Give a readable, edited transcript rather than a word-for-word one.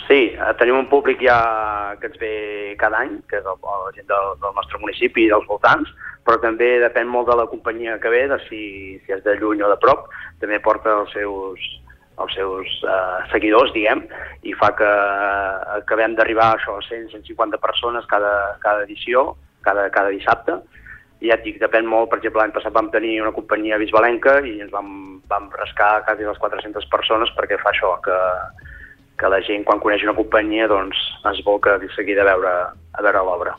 Sí, tenim un públic ja que ens ve cada any, que és la gent del nostre municipi i dels voltants, però també depèn molt de la companyia que ve, de si és de lluny o de prop, també porta els seus seguidors, diguem, i fa que acabem d'arribar a 100-150 persones cada edició, cada dissabte. I ja et dic, depèn molt. Per exemple, l'any passat vam tenir una companyia bisbalenca i ens vam rascar quasi les 400 persones, perquè fa això, que la gent, quan coneix una companyia, doncs es vol que de seguida a veure l'obra.